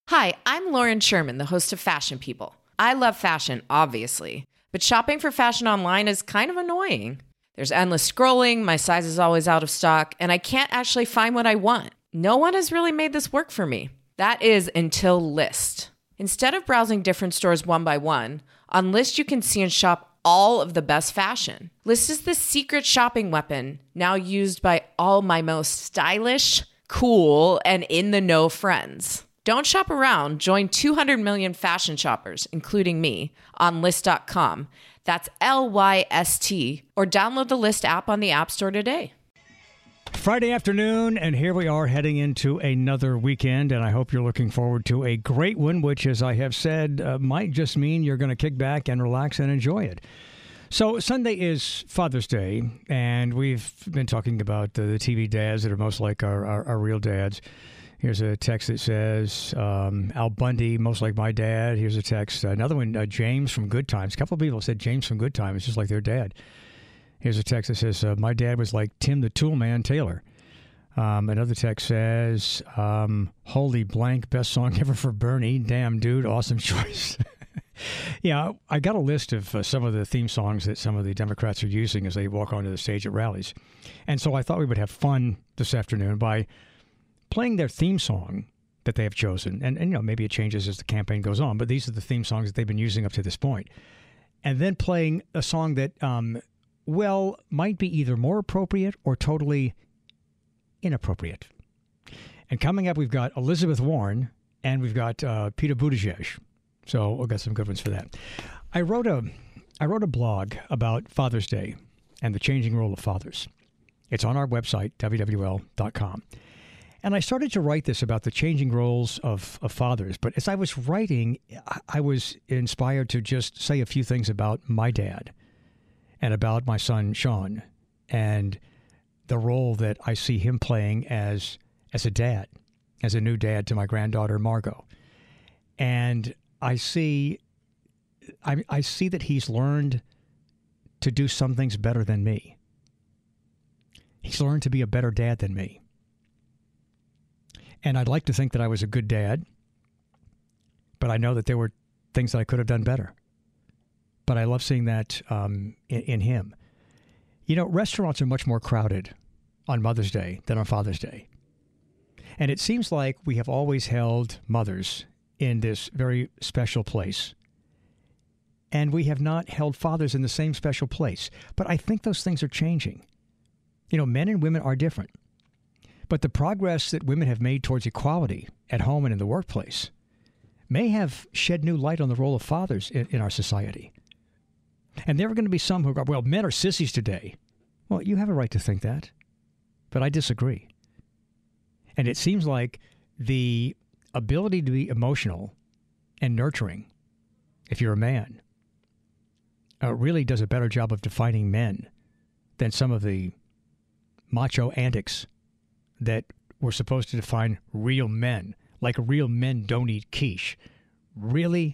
Hi, I'm Lauren Sherman, the host of Fashion People. I love fashion, obviously, but shopping for fashion online is kind of annoying. There's endless scrolling, my size is always out of stock, and I can't actually find what I want. No one has really made this work for me. That is until Lyst. Instead of browsing different stores one by one, on Lyst you can see and shop all of the best fashion. Lyst is the secret shopping weapon now used by all my most stylish, cool, and in-the-know friends. Don't shop around. Join 200 million fashion shoppers, including me, on Lyst.com. That's Lyst, or download the Lyst app on the App Store today. Friday afternoon, and here we are heading into another weekend, and I hope you're looking forward to a great one, which, as I have said, might just mean you're going to kick back and relax and enjoy it. So Sunday is Father's Day, and we've been talking about the TV dads that are most like our real dads. Here's a text that says, Al Bundy, most like my dad. Here's a text. Another one, James from Good Times. A couple of people said James from Good Times. It's just like their dad. Here's a text that says, my dad was like Tim the Toolman Taylor. Another text says, holy blank, best song ever for Bernie. Damn, dude, awesome choice. Yeah, I got a list of some of the theme songs that some of the Democrats are using as they walk onto the stage at rallies. And so I thought we would have fun this afternoon by playing their theme song that they have chosen. And you know, maybe it changes as the campaign goes on, but these are the theme songs that they've been using up to this point. And then playing a song that, might be either more appropriate or totally inappropriate. And coming up, we've got Elizabeth Warren and we've got Peter Buttigieg. So we've got some good ones for that. I wrote a blog about Father's Day and the changing role of fathers. It's on our website, wwl.com. And I started to write this about the changing roles of fathers. But as I was writing, I was inspired to just say a few things about my dad and about my son, Sean, and the role that I see him playing as a dad, as a new dad to my granddaughter, Margot. And I see that he's learned to do some things better than me. He's learned to be a better dad than me. And I'd like to think that I was a good dad, but I know that there were things that I could have done better. But I love seeing that in him. You know, restaurants are much more crowded on Mother's Day than on Father's Day. And it seems like we have always held mothers in this very special place. And we have not held fathers in the same special place. But I think those things are changing. You know, men and women are different. But the progress that women have made towards equality at home and in the workplace may have shed new light on the role of fathers in our society. And there are going to be some who go, well, men are sissies today. Well, you have a right to think that, but I disagree. And it seems like the ability to be emotional and nurturing, if you're a man, really does a better job of defining men than some of the macho antics that were supposed to define real men, like real men don't eat quiche. Really?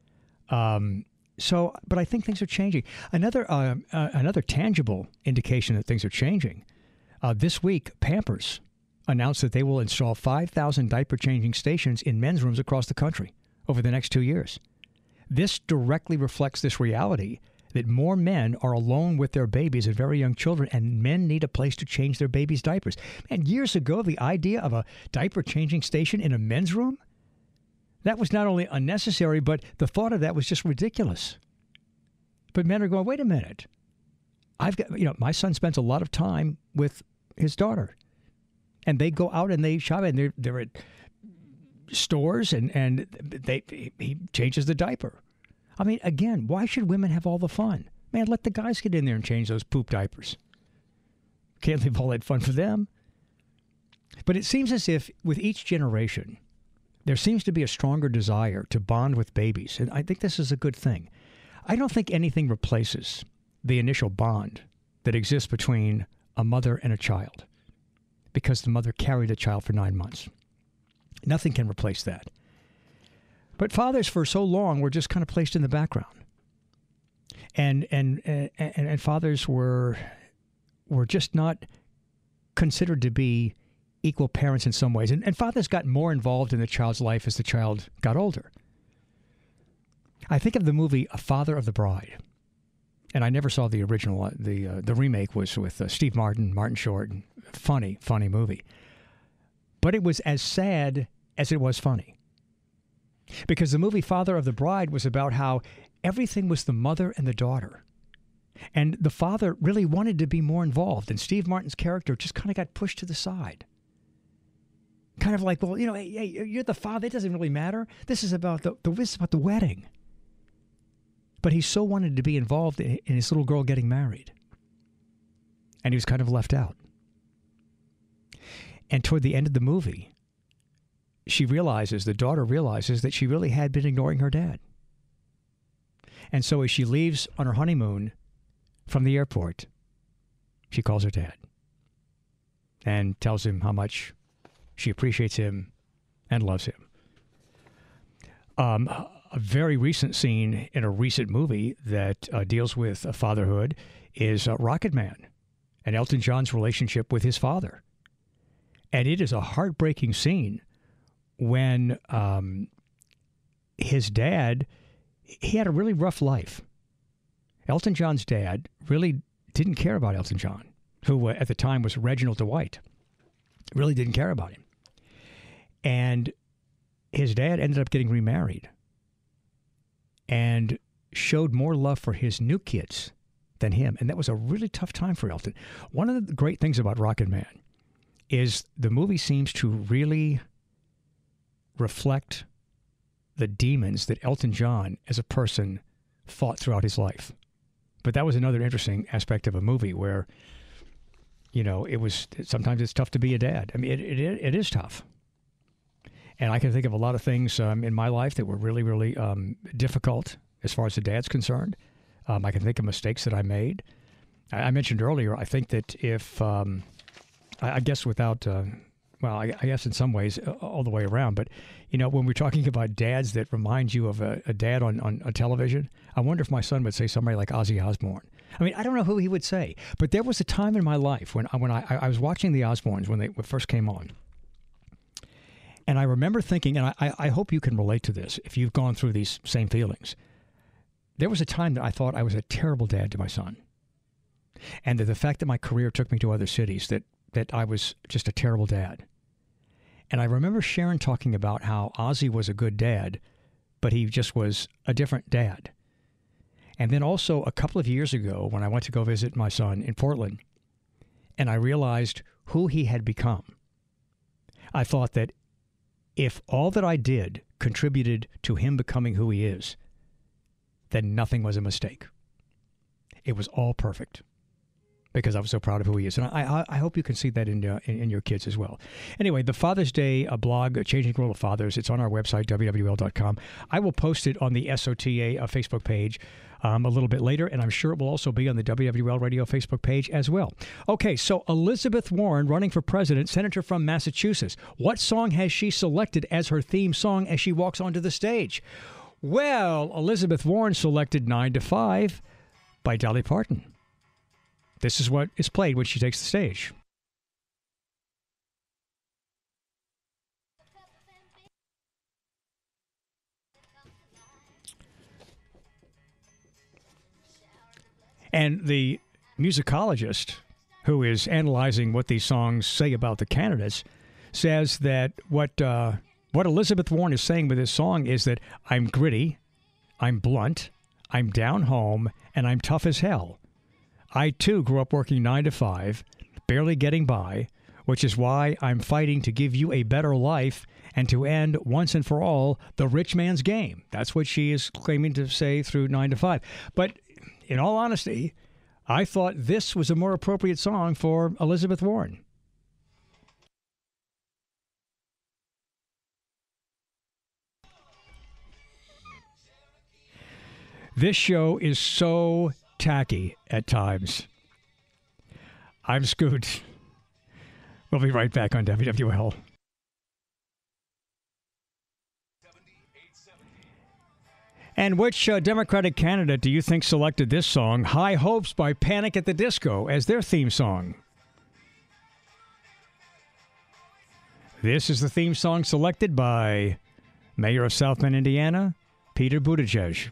But I think things are changing. Another tangible indication that things are changing. This week, Pampers announced that they will install 5,000 diaper-changing stations in men's rooms across the country over the next 2 years. This directly reflects this reality that more men are alone with their babies and very young children, and men need a place to change their babies' diapers. And years ago, the idea of a diaper-changing station in a men's room, that was not only unnecessary, but the thought of that was just ridiculous. But men are going, wait a minute. My son spends a lot of time with his daughter. And they go out and they shop, and they're at stores, and he changes the diaper. I mean, again, why should women have all the fun? Man, let the guys get in there and change those poop diapers. Can't leave all that fun for them. But it seems as if with each generation, there seems to be a stronger desire to bond with babies. And I think this is a good thing. I don't think anything replaces the initial bond that exists between a mother and a child, because the mother carried the child for 9 months. Nothing can replace that. But fathers for so long were just kind of placed in the background. And fathers were just not considered to be equal parents in some ways. And fathers got more involved in the child's life as the child got older. I think of the movie A Father of the Bride. And I never saw the original. The remake was with Steve Martin, Martin Short. Funny movie. But it was as sad as it was funny. Because the movie Father of the Bride was about how everything was the mother and the daughter. And the father really wanted to be more involved. And Steve Martin's character just kind of got pushed to the side. Kind of like, well, you know, hey, you're the father. It doesn't really matter. This is about this is about the wedding. But he so wanted to be involved in his little girl getting married. And he was kind of left out. And toward the end of the movie, the daughter realizes that she really had been ignoring her dad. And so as she leaves on her honeymoon from the airport, she calls her dad and tells him how much she appreciates him and loves him. A very recent scene in a recent movie that deals with fatherhood is Rocket Man and Elton John's relationship with his father. And it is a heartbreaking scene when his dad, he had a really rough life. Elton John's dad really didn't care about Elton John, who at the time was Reginald Dwight. Really didn't care about him. And his dad ended up getting remarried and showed more love for his new kids than him. And that was a really tough time for Elton. One of the great things about Rocket Man is the movie seems to really reflect the demons that Elton John as a person fought throughout his life. But that was another interesting aspect of a movie where, you know, sometimes it's tough to be a dad. I mean, it is tough. And I can think of a lot of things in my life that were really, really difficult as far as the dad's concerned. I can think of mistakes that I made. I mentioned earlier, I think that if, I guess without, I guess in some ways all the way around, but, you know, when we're talking about dads that remind you of a dad on television, I wonder if my son would say somebody like Ozzy Osbourne. I mean, I don't know who he would say, but there was a time in my life when I was watching the Osbournes when they first came on. And I remember thinking, and I hope you can relate to this if you've gone through these same feelings. There was a time that I thought I was a terrible dad to my son. And that the fact that my career took me to other cities, that I was just a terrible dad. And I remember Sharon talking about how Ozzy was a good dad, but he just was a different dad. And then also a couple of years ago when I went to go visit my son in Portland, and I realized who he had become, I thought that if all that I did contributed to him becoming who he is, then nothing was a mistake. It was all perfect because I was so proud of who he is. And I hope you can see that in your kids as well. Anyway, the Father's Day blog, Changing the World of Fathers, it's on our website, wwl.com. I will post it on the SOTA Facebook page a little bit later, and I'm sure it will also be on the WWL Radio Facebook page as well. Okay, so Elizabeth Warren running for president, senator from Massachusetts. What song has she selected as her theme song as she walks onto the stage? Well, Elizabeth Warren selected 9 to 5 by Dolly Parton. This is what is played when she takes the stage. And the musicologist who is analyzing what these songs say about the candidates says that what Elizabeth Warren is saying with this song is that I'm gritty, I'm blunt, I'm down home, and I'm tough as hell. I, too, grew up working 9 to 5, barely getting by, which is why I'm fighting to give you a better life and to end, once and for all, the rich man's game. That's what she is claiming to say through 9 to 5. But in all honesty, I thought this was a more appropriate song for Elizabeth Warren. This show is so tacky at times. I'm Scoot. We'll be right back on WWL. And which Democratic candidate do you think selected this song, High Hopes by Panic at the Disco, as their theme song? This is the theme song selected by Mayor of South Bend, Indiana, Peter Buttigieg.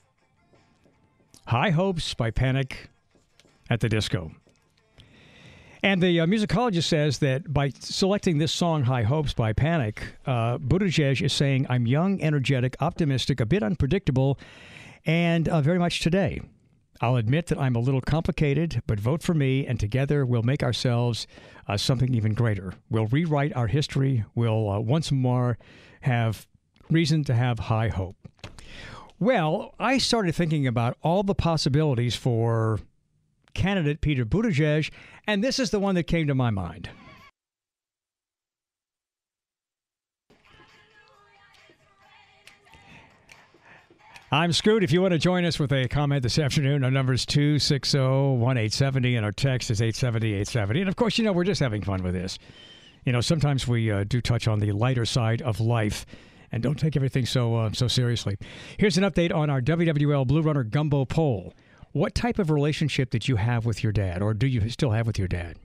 High Hopes by Panic at the Disco. And the musicologist says that by selecting this song, High Hopes by Panic, Buttigieg is saying, I'm young, energetic, optimistic, a bit unpredictable, and very much today. I'll admit that I'm a little complicated, but vote for me, and together we'll make ourselves something even greater. We'll rewrite our history. We'll once more have reason to have high hope. Well, I started thinking about all the possibilities for candidate Peter Buttigieg, and this is the one that came to my mind. I'm Scoot. If you want to join us with a comment this afternoon, our number is 260-1870, and our text is 870-870. And, of course, we're just having fun with this. Sometimes we do touch on the lighter side of life and don't take everything so seriously. Here's an update on our WWL Blue Runner Gumbo poll. What type of relationship did you have with your dad, or do you still have with your dad?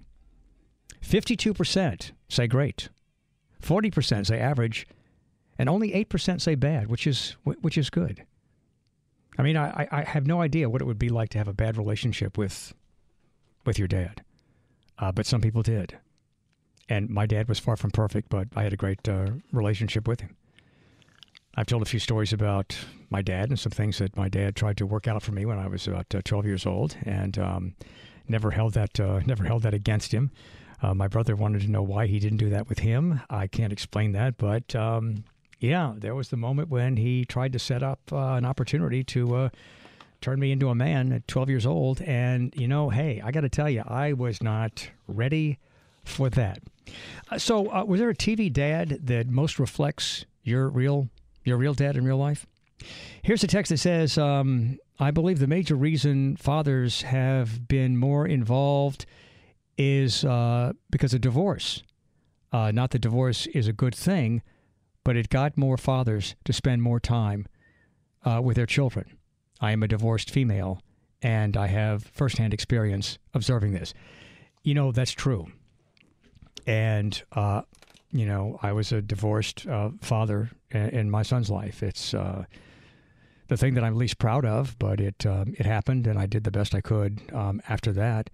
52% say great, 40% say average, and only 8% say bad, which is good. I mean, I have no idea what it would be like to have a bad relationship with your dad, but some people did. And my dad was far from perfect, but I had a great relationship with him. I've told a few stories about my dad and some things that my dad tried to work out for me when I was about 12 years old, and never held that against him. My brother wanted to know why he didn't do that with him. I can't explain that, but yeah, there was the moment when he tried to set up an opportunity to turn me into a man at 12 years old, and hey, I got to tell you, I was not ready for that. So, was there a TV dad that most reflects your real dad in real life? Here's a text that says, I believe the major reason fathers have been more involved is because of divorce. Not that divorce is a good thing, but it got more fathers to spend more time with their children. I am a divorced female, and I have firsthand experience observing this. That's true. And I was a divorced father in my son's life. It's the thing that I'm least proud of, but it happened, and I did the best I could after that.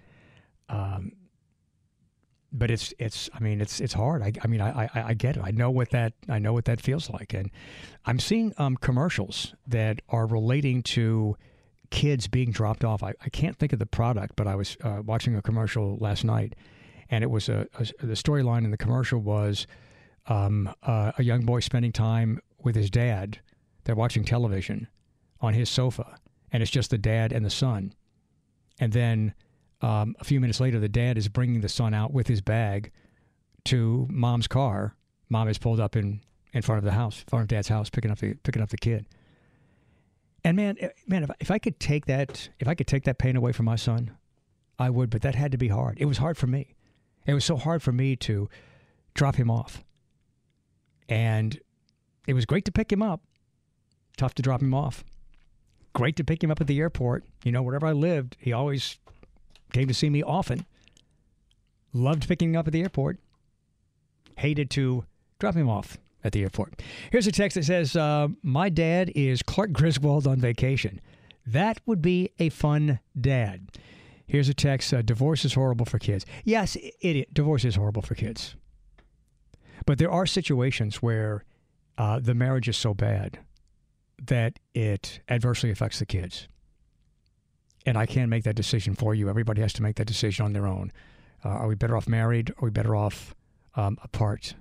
But it's hard. I get it. I know what that feels like, and I'm seeing commercials that are relating to kids being dropped off. I can't think of the product, but I was watching a commercial last night. And it was the storyline in the commercial was a young boy spending time with his dad. They're watching television on his sofa, and it's just the dad and the son. And then a few minutes later, the dad is bringing the son out with his bag to mom's car. Mom is pulled up in front of the house, in front of dad's house, picking up the kid. And man, if I could take that pain away from my son, I would. But that had to be hard. It was hard for me. It was so hard for me to drop him off. And it was great to pick him up. Tough to drop him off. Great to pick him up at the airport. Wherever I lived, he always came to see me often. Loved picking him up at the airport. Hated to drop him off at the airport. Here's a text that says, my dad is Clark Griswold on vacation. That would be a fun dad. Here's a text, divorce is horrible for kids. Yes, divorce is horrible for kids. But there are situations where the marriage is so bad that it adversely affects the kids. And I can't make that decision for you. Everybody has to make that decision on their own. Are we better off married? Are we better off apart?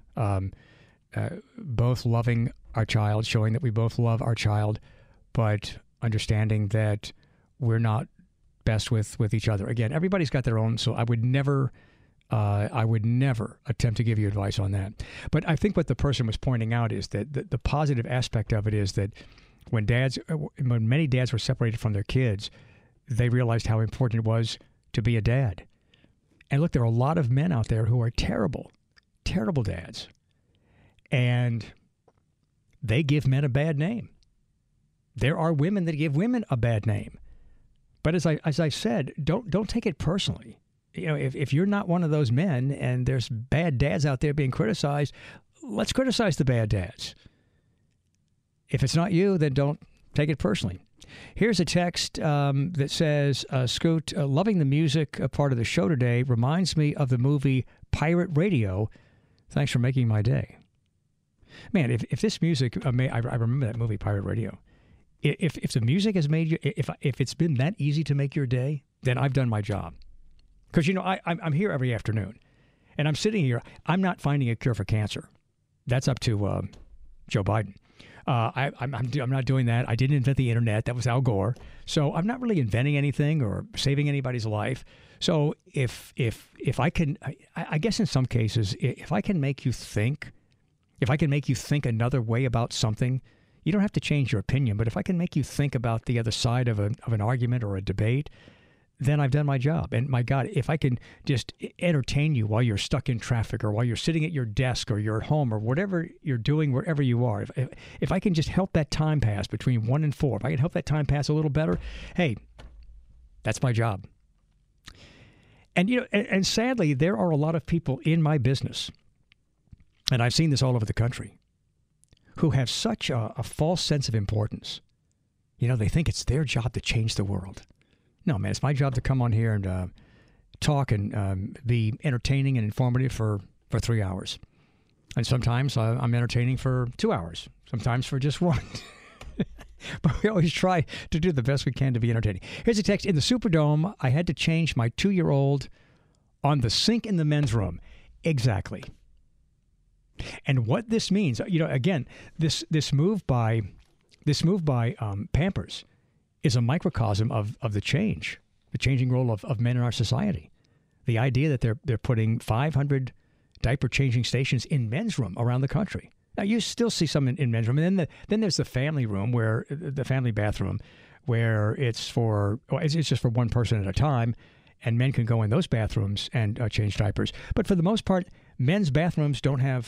Both loving our child, showing that we both love our child, but understanding that we're not best with each other. Again, everybody's got their own, so I would never attempt to give you advice on that. But I think what the person was pointing out is that the positive aspect of it is that when many dads were separated from their kids, they realized how important it was to be a dad. And look, there are a lot of men out there who are terrible, terrible dads. And they give men a bad name. There are women that give women a bad name. But as I said, don't take it personally. If you're not one of those men and there's bad dads out there being criticized, let's criticize the bad dads. If it's not you, then don't take it personally. Here's a text that says, Scoot, loving the music part of the show today reminds me of the movie Pirate Radio. Thanks for making my day. Man, if this music, I remember that movie Pirate Radio. If the music has made you, if it's been that easy to make your day, then I've done my job. Because, I'm here every afternoon, and I'm sitting here. I'm not finding a cure for cancer. That's up to Joe Biden. I'm not doing that. I didn't invent the internet. That was Al Gore. So I'm not really inventing anything or saving anybody's life. So if I can, I guess in some cases, if I can make you think, another way about something, you don't have to change your opinion. But if I can make you think about the other side of an argument or a debate, then I've done my job. And my God, if I can just entertain you while you're stuck in traffic or while you're sitting at your desk or you're at home or whatever you're doing, wherever you are, if I can just help that time pass between 1 and 4, if I can help that time pass a little better, hey, that's my job. And, and sadly, there are a lot of people in my business, and I've seen this all over the country, who have such a false sense of importance. They think it's their job to change the world. No, man, it's my job to come on here and talk and be entertaining and informative for 3 hours. And sometimes I'm entertaining for 2 hours, sometimes for just 1. But we always try to do the best we can to be entertaining. Here's a text. In the Superdome, I had to change my 2-year-old on the sink in the men's room. Exactly. And what this means, again, this move by Pampers is a microcosm of the changing role of men in our society. The idea that they're putting 500 diaper changing stations in men's room around the country. Now, you still see some in men's room. And then there's the family room, where the family bathroom, where it's just for one person at a time, and men can go in those bathrooms and change diapers. But for the most part, men's bathrooms don't have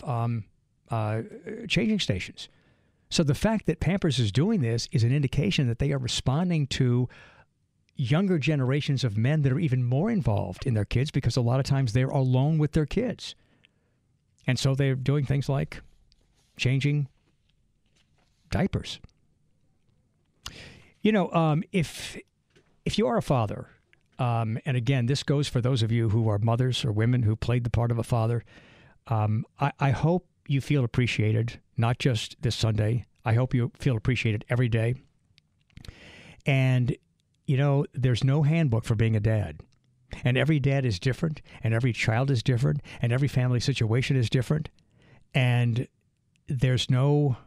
changing stations. So the fact that Pampers is doing this is an indication that they are responding to younger generations of men that are even more involved in their kids, because a lot of times they're alone with their kids. And so they're doing things like changing diapers. If you are a father, and again, this goes for those of you who are mothers or women who played the part of a father, I hope you feel appreciated, not just this Sunday. I hope you feel appreciated every day. And, there's no handbook for being a dad. And every dad is different, and every child is different, and every family situation is different. And there's no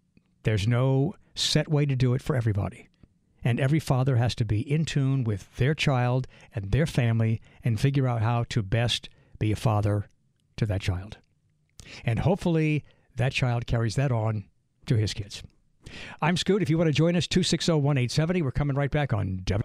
set way to do it for everybody. And every father has to be in tune with their child and their family and figure out how to best be a father to that child. And hopefully that child carries that on to his kids. I'm Scoot. If you want to join us, 260-1870. We're coming right back on W.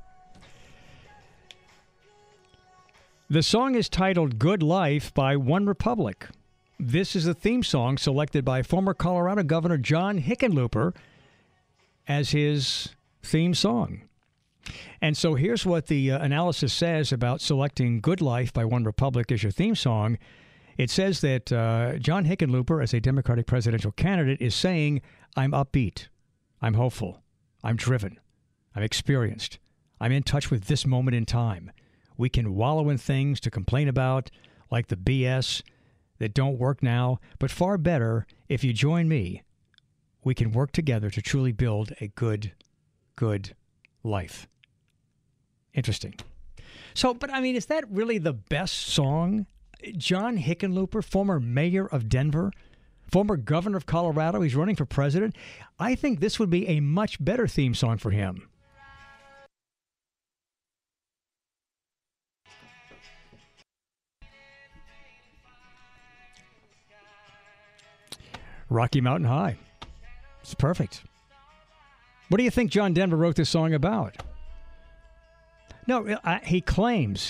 The song is titled Good Life by One Republic. This is a theme song selected by former Colorado Governor John Hickenlooper as his theme song. And so here's what the analysis says about selecting Good Life by One Republic as your theme song. It says that John Hickenlooper, as a Democratic presidential candidate, is saying, I'm upbeat, I'm hopeful, I'm driven, I'm experienced, I'm in touch with this moment in time. We can wallow in things to complain about, like the BS that don't work now, but far better, if you join me, we can work together to truly build a good life. Interesting. So, but is that really the best song? John Hickenlooper, former mayor of Denver, former governor of Colorado, he's running for president. I think this would be a much better theme song for him. Rocky Mountain High. It's perfect. What do you think John Denver wrote this song about? No, he claims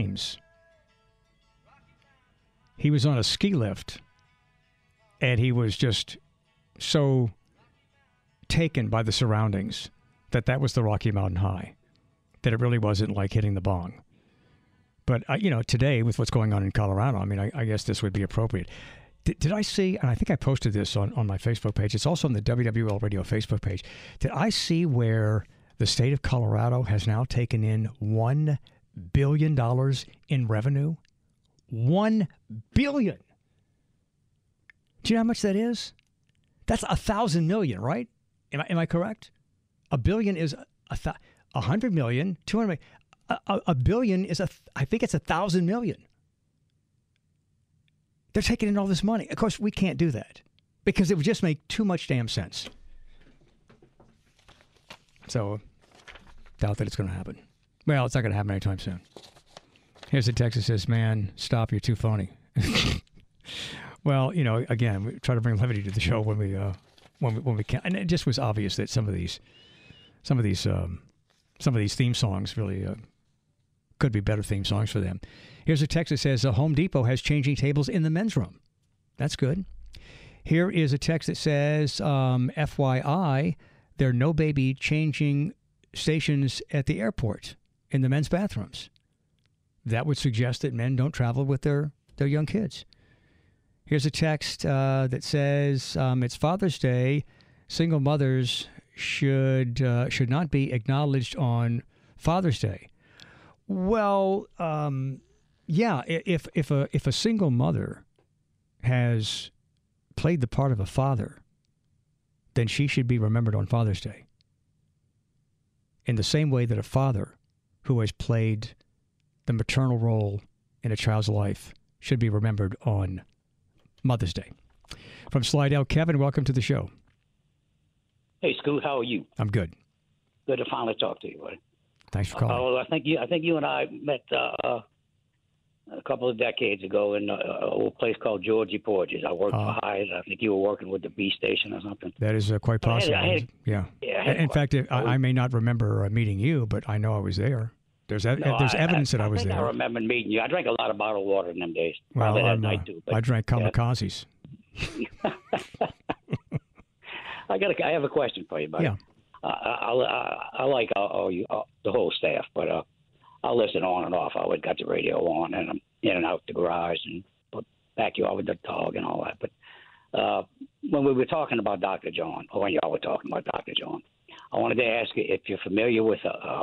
he was on a ski lift and he was just so taken by the surroundings that was the Rocky Mountain High, that it really wasn't like hitting the bong. But, today with what's going on in Colorado, I guess this would be appropriate. Did I see, and I think I posted this on my Facebook page. It's also on the WWL Radio Facebook page. Did I see where the state of Colorado has now taken in $1 billion in revenue? $1 billion. Do you know how much that is? That's 1,000 million, right? Am I correct? A billion is 100 million, 200 million. A billion is I think it's 1,000 million. They're taking in all this money. Of course, we can't do that because it would just make too much damn sense. So, doubt that it's going to happen. Well, it's not going to happen anytime soon. Here's a text that says, "Man, stop! You're too funny." Well, again, we try to bring levity to the show when we can, and it just was obvious that some of these theme songs really could be better theme songs for them. Here's a text that says, Home Depot has changing tables in the men's room. That's good. Here is a text that says, FYI, there are no baby changing stations at the airport in the men's bathrooms. That would suggest that men don't travel with their young kids. Here's a text that says, it's Father's Day. Single mothers should not be acknowledged on Father's Day. Well, yeah, if a single mother has played the part of a father, then she should be remembered on Father's Day. In the same way that a father who has played the maternal role in a child's life should be remembered on Mother's Day. From Slidell, Kevin, welcome to the show. Hey, Scoot, how are you? I'm good. Good to finally talk to you, buddy. Thanks for calling. I think you and I met a couple of decades ago in a place called Georgie Porges. I worked for Hyatt. I think you were working with the B station or something. That is quite possible. Yeah. In fact, I may not remember meeting you, but I know I was there. There's evidence that I was there. I remember meeting you. I drank a lot of bottled water in them days. Well, that night too. But, I drank kamikazes. I have a question for you, buddy. Yeah. I like the whole staff, but I'll listen on and off. I always got the radio on, and I'm in and out the garage and back you off with the dog and all that. But when we were talking about Dr. John, or when y'all were talking about Dr. John, I wanted to ask you if you're familiar with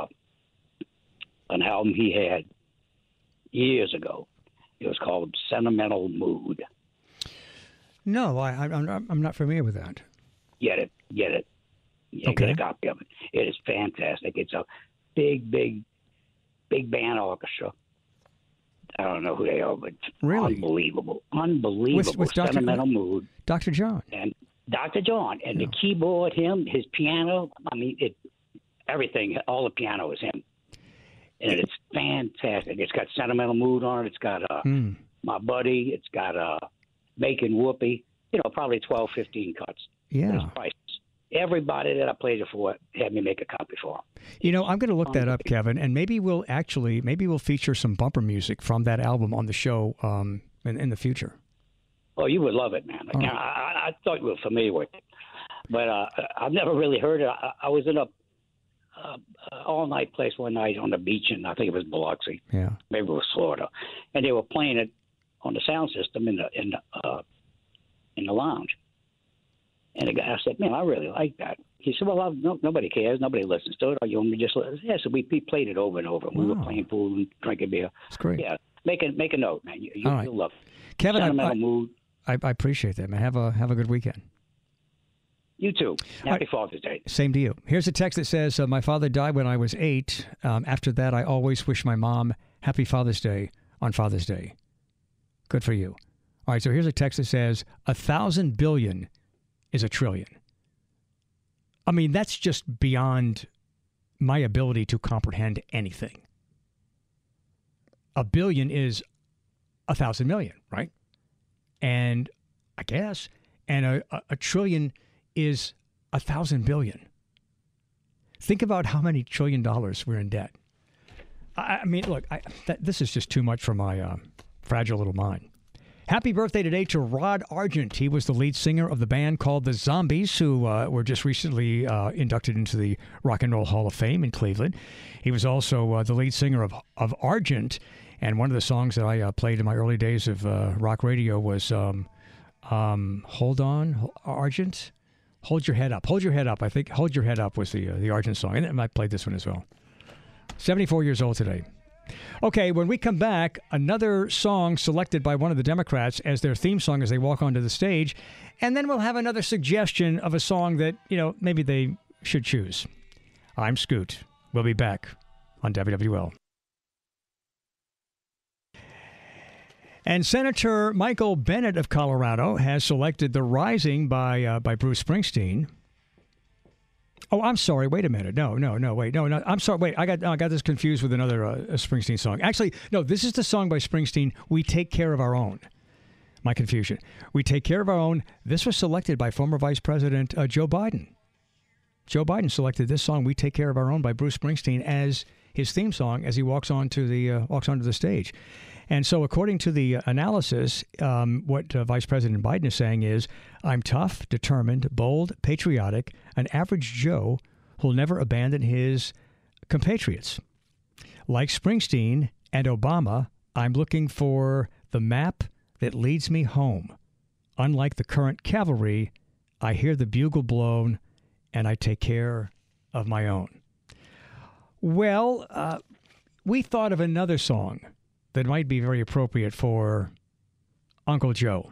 an album he had years ago. It was called Sentimental Mood. No, I'm not familiar with that. Get it. Yeah, okay. Get a copy of it. It is fantastic. It's a big band orchestra. I don't know who they are, but really unbelievable. With Sentimental Mood. Dr. John. And Dr. John. And the keyboard, his piano, everything, all the piano is him. And it's fantastic. It's got Sentimental Mood on it. It's got My Buddy. It's got Making Whoopee. Probably 12, 15 cuts. Yeah. Everybody that I played it for had me make a copy for them. I'm going to look that up, Kevin, and maybe we'll feature some bumper music from that album on the show in the future. Oh, you would love it, man. I thought you were familiar with it, but I've never really heard it. I was in a all-night place one night on the beach, and I think it was Biloxi. Yeah, maybe it was Florida, and they were playing it on the sound system in the lounge. And the guy said, "Man, I really like that." He said, "Well, nobody cares. Nobody listens to it. Or you want me to just listen?" Yeah, so we played it over and over. We were playing pool and drinking beer. That's great. Yeah, make a note, man. You'll love it. Kevin, Sentimental Mood. I appreciate that, man. Have a good weekend. You too. Happy Father's Day. Same to you. Here's a text that says, my father died when I was 8. After that, I always wish my mom happy Father's Day on Father's Day. Good for you. All right, so here's a text that says, 1,000 billion is a trillion. I mean, that's just beyond my ability to comprehend anything. A billion is 1,000 million, right? And I guess, and a trillion is 1,000 billion. Think about how many $1 trillion we're in debt. I mean, look, this is just too much for my fragile little mind. Happy birthday today to Rod Argent. He was the lead singer of the band called the Zombies, who were just recently inducted into the Rock and Roll Hall of Fame in Cleveland. He was also the lead singer of Argent, and one of the songs that I played in my early days of rock radio was Hold on, Argent. Hold your head up. Hold your head up. I think Hold Your Head Up was the Argent song. And I played this one as well. 74 years old today. Okay, when we come back, another song selected by one of the Democrats as their theme song as they walk onto the stage. And then we'll have another suggestion of a song that, maybe they should choose. I'm Scoot. We'll be back on WWL. And Senator Michael Bennet of Colorado has selected "The Rising" by Bruce Springsteen. Oh, I'm sorry. Wait a minute. No. Wait. No. I'm sorry. Wait. I got this confused with another Springsteen song. Actually, no. This is the song by Springsteen. "We Take Care of Our Own." My confusion. "We Take Care of Our Own." This was selected by former Vice President Joe Biden. Joe Biden selected this song, "We Take Care of Our Own" by Bruce Springsteen, as his theme song as he walks onto the stage. And so, according to the analysis, what Vice President Biden is saying is, "I'm tough, determined, bold, patriotic, an average Joe who'll never abandon his compatriots. Like Springsteen and Obama, I'm looking for the map that leads me home. Unlike the current cavalry, I hear the bugle blown, and I take care of my own." Well, we thought of another song that might be very appropriate for Uncle Joe.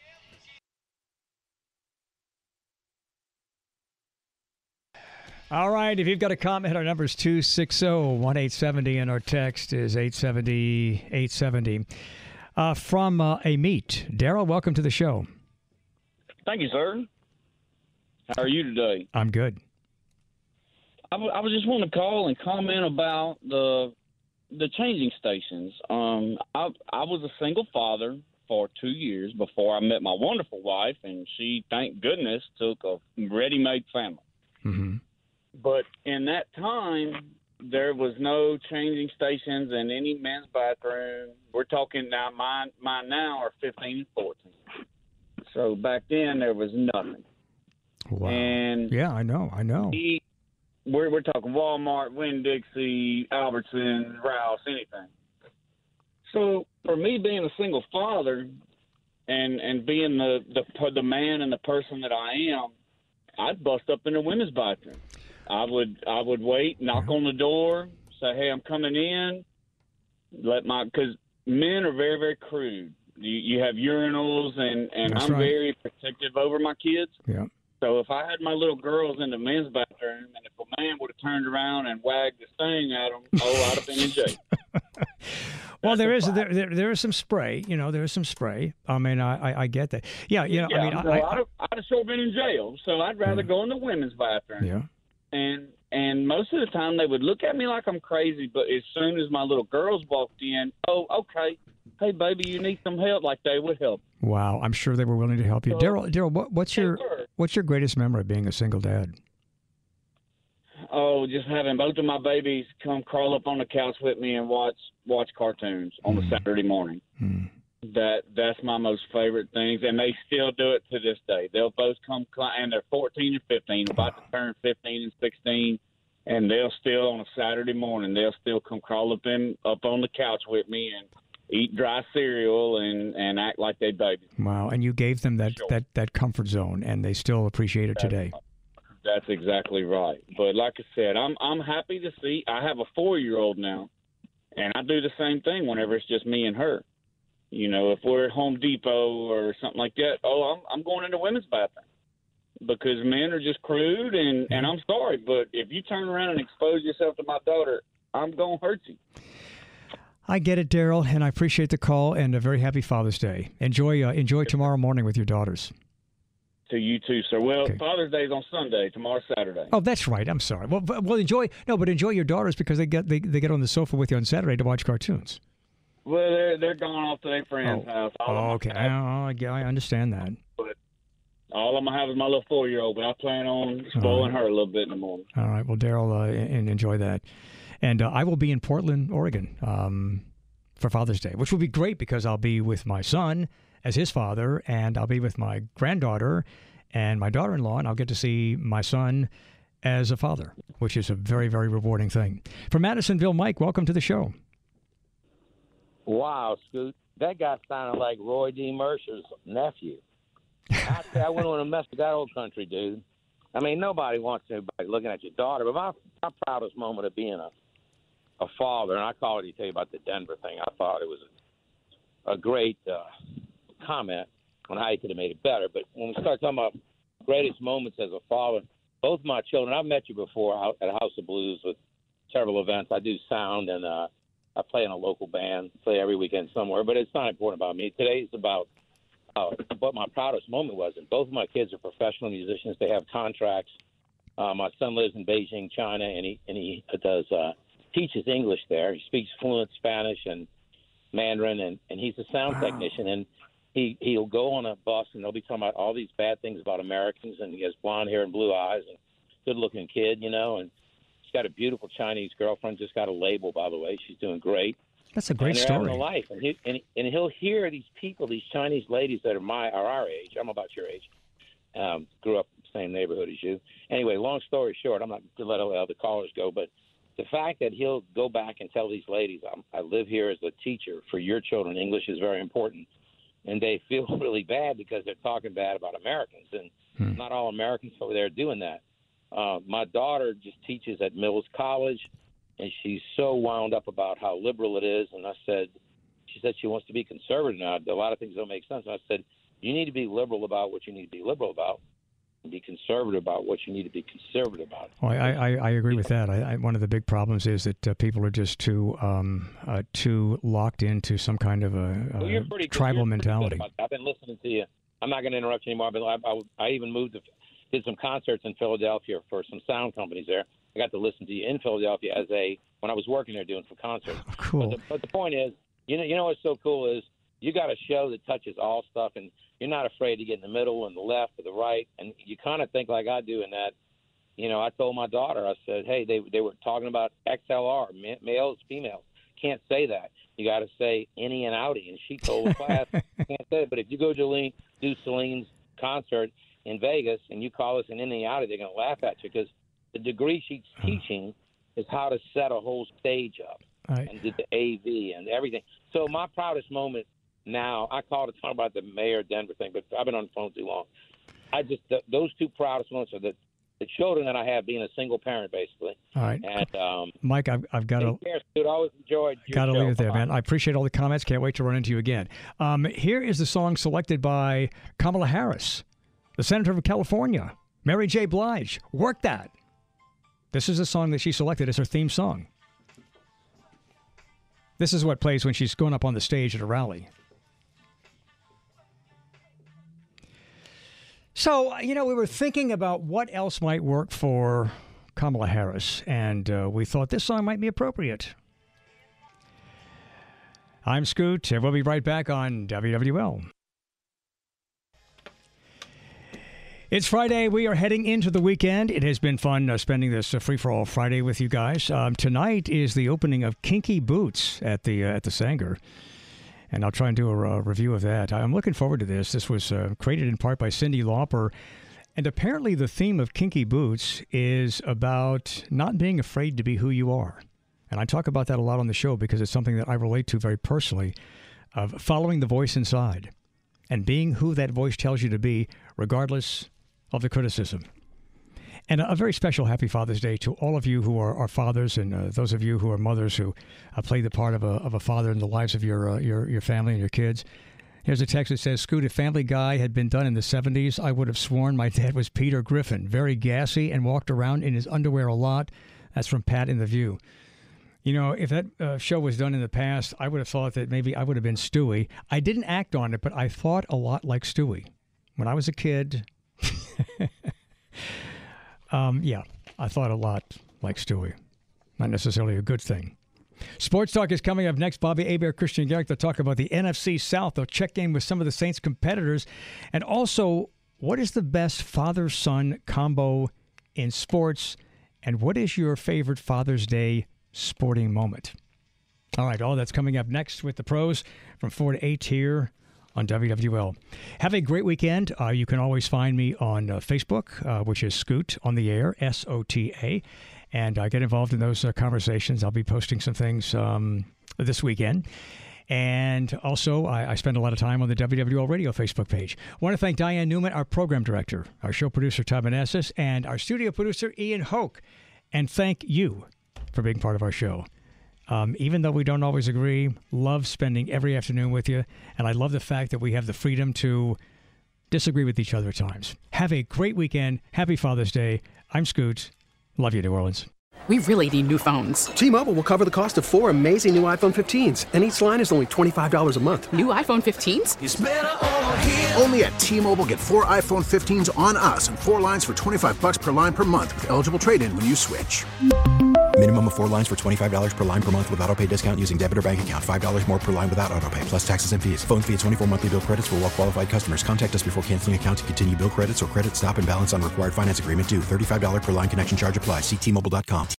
All right, if you've got a comment, our number is 260-1870, and our text is 870-870. From a meet. Daryl, welcome to the show. Thank you, sir. How are you today? I'm good. I was just wanting to call and comment about the changing stations. I was a single father for 2 years before I met my wonderful wife, and she, thank goodness, took a ready-made family. Mm-hmm. But in that time, there was no changing stations in any men's bathroom. We're talking now, mine now are 15 and 14. So back then, there was nothing. Wow. And yeah, I know. We're talking Walmart, Winn-Dixie, Albertsons, Rouse, anything. So for me, being a single father and being the man and the person that I am, I'd bust up in the women's bathroom. I would wait, knock on the door, say, "Hey, I'm coming in." Because men are very, very crude. You have urinals, and I'm right. very protective over my kids. Yeah. So if I had my little girls in the men's bathroom, and if a man would have turned around and wagged his thing at them, I'd have been in jail. Well, there is some spray. There is some spray. I mean, I get that. Yeah, I'd have sure been in jail. So I'd rather go in the women's bathroom. Yeah. And most of the time they would look at me like I'm crazy, but as soon as my little girls walked in, "Oh, okay. Hey, baby, you need some help," like they would help. Wow, I'm sure they were willing to help you. Daryl, what's your greatest memory of being a single dad? Oh, just having both of my babies come crawl up on the couch with me and watch cartoons on a Saturday morning. Mm. That's my most favorite things, and they still do it to this day. They'll both come, and they're 14 and 15, about to turn 15 and 16, and they'll still, on a Saturday morning, they'll still come crawl up on the couch with me and eat dry cereal and act like they babies. Wow, and you gave them that comfort zone, and they still appreciate it today. That's exactly right. But like I said, I'm happy to see. I have a 4-year-old now, and I do the same thing whenever it's just me and her. If we're at Home Depot or something like that, I'm going into women's bathroom because men are just crude, and I'm sorry, but if you turn around and expose yourself to my daughter, I'm going to hurt you. I get it, Daryl, and I appreciate the call, and a very happy Father's Day. Enjoy tomorrow morning with your daughters. To you too, sir. Well, okay. Father's Day is on Sunday. Tomorrow's Saturday. Oh, that's right. I'm sorry. Well, enjoy your daughters because they get on the sofa with you on Saturday to watch cartoons. Well, they're going off to their friend's house. Okay. I understand that. But all I'm going to have is my little 4-year-old, but I plan on spoiling her a little bit in the morning. All right. Well, Daryl, enjoy that. And I will be in Portland, Oregon for Father's Day, which will be great because I'll be with my son as his father, and I'll be with my granddaughter and my daughter-in-law, and I'll get to see my son as a father, which is a very, very rewarding thing. From Madisonville, Mike, welcome to the show. Wow, Scoot. That guy sounded like Roy D. Mercer's nephew. I say I wouldn't want to mess with that old country, dude. I mean, nobody wants anybody looking at your daughter. But my proudest moment of being a father, and I called you to tell you about the Denver thing. I thought it was a great comment on how you could have made it better. But when we start talking about greatest moments as a father, both my children, I've met you before out at House of Blues with several events. I do sound, and I play in a local band, play every weekend somewhere. But it's not important about me. Today's about what my proudest moment was. And both of my kids are professional musicians. They have contracts. My son lives in Beijing, China, and he does teaches English there. He speaks fluent Spanish and Mandarin, and he's a sound technician. And he'll go on a bus, and they'll be talking about all these bad things about Americans, and he has blonde hair and blue eyes, and good-looking kid, and he's got a beautiful Chinese girlfriend, just got a label, by the way. She's doing great. That's a great they're story. Having a life, and he'll hear these people, these Chinese ladies that are our age. I'm about your age. Grew up in the same neighborhood as you. Anyway, long story short, I'm not going to let all the other callers go, but the fact that he'll go back and tell these ladies, I live here as a teacher for your children. English is very important. And they feel really bad because they're talking bad about Americans. And not all Americans over there are doing that. My daughter just teaches at Mills College, and she's so wound up about how liberal it is. And she said she wants to be conservative now. A lot of things don't make sense. And I said, you need to be liberal about what you need to be liberal about, and be conservative about what you need to be conservative about. Well, I agree with that. One of the big problems is that people are just too locked into some kind of a tribal mentality. I've been listening to you. I'm not going to interrupt you anymore. I even did some concerts in Philadelphia for some sound companies there. I got to listen to you in Philadelphia when I was working there doing some concerts. Oh, cool. But the point is, you know what's so cool is you got a show that touches all stuff, and you're not afraid to get in the middle and the left or the right, and you kind of think like I do in that. I told my daughter, I said, hey, they were talking about XLR, males, females. Can't say that. You got to say innie and outie. And she told the class, can't say it. But if you go to do Celine's concert in Vegas and you call us an innie outie, they're going to laugh at you because the degree she's teaching is how to set a whole stage up and did the AV and everything. So my proudest moment now, I called to talk about the mayor of Denver thing, but I've been on the phone too long. Those two proudest moments are the children that I have being a single parent, basically. All right. And Mike, I've got to. Dude, I always enjoyed your Got to show. leave it there, man. I appreciate all the comments. Can't wait to run into you again. Here is the song selected by Kamala Harris, the senator of California, Mary J. Blige. Work That. This is the song that she selected as her theme song. This is what plays when she's going up on the stage at a rally. So, we were thinking about what else might work for Kamala Harris, and we thought this song might be appropriate. I'm Scoot, and we'll be right back on WWL. It's Friday. We are heading into the weekend. It has been fun spending this free-for-all Friday with you guys. Tonight is the opening of Kinky Boots at the Sanger. And I'll try and do a review of that. I'm looking forward to this. This was created in part by Cyndi Lauper. And apparently the theme of Kinky Boots is about not being afraid to be who you are. And I talk about that a lot on the show because it's something that I relate to very personally, of following the voice inside and being who that voice tells you to be, regardless of the criticism. And a very special Happy Father's Day to all of you who are fathers and those of you who are mothers who play the part of a father in the lives of your family and your kids. Here's a text that says, Scoot, if Family Guy had been done in the 70s, I would have sworn my dad was Peter Griffin, very gassy and walked around in his underwear a lot. That's from Pat in The View. If that show was done in the past, I would have thought that maybe I would have been Stewie. I didn't act on it, but I thought a lot like Stewie. When I was a kid... I thought a lot like Stewie. Not necessarily a good thing. Sports Talk is coming up next. Bobby Hebert, Christian Garrick, they'll talk about the NFC South. They'll check in with some of the Saints competitors. And also, what is the best father-son combo in sports? And what is your favorite Father's Day sporting moment? All right, all that's coming up next with the pros from 4 to 8 here on WWL. Have a great weekend. You can always find me on Facebook, which is Scoot on the Air, SOTA, and get involved in those conversations. I'll be posting some things this weekend. And also, I spend a lot of time on the WWL Radio Facebook page. I want to thank Diane Newman, our program director, our show producer, Todd Manassas, and our studio producer, Ian Hoke. And thank you for being part of our show. Even though we don't always agree, love spending every afternoon with you. And I love the fact that we have the freedom to disagree with each other at times. Have a great weekend. Happy Father's Day. I'm Scoots. Love you, New Orleans. We really need new phones. T-Mobile will cover the cost of 4 amazing new iPhone 15s, and each line is only $25 a month. New iPhone 15s? It's better over here. Only at T-Mobile, get 4 iPhone 15s on us and 4 lines for $25 per line per month with eligible trade-in when you switch. Minimum of 4 lines for $25 per line per month with autopay discount using debit or bank account. $5 more per line without autopay, plus taxes and fees. Phone fee at 24 monthly bill credits for well-qualified customers. Contact us before canceling account to continue bill credits or credit stop and balance on required finance agreement due. $35 per line connection charge applies. See T-Mobile.com.